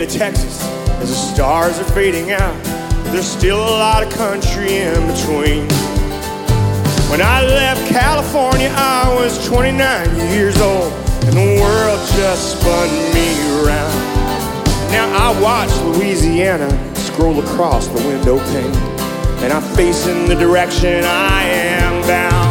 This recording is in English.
Texas as the stars are fading out. There's still a lot of country in between. When I left California, I was 29 years old, and the world just spun me around. Now I watch Louisiana scroll across the window pane, and I face in the direction I am bound.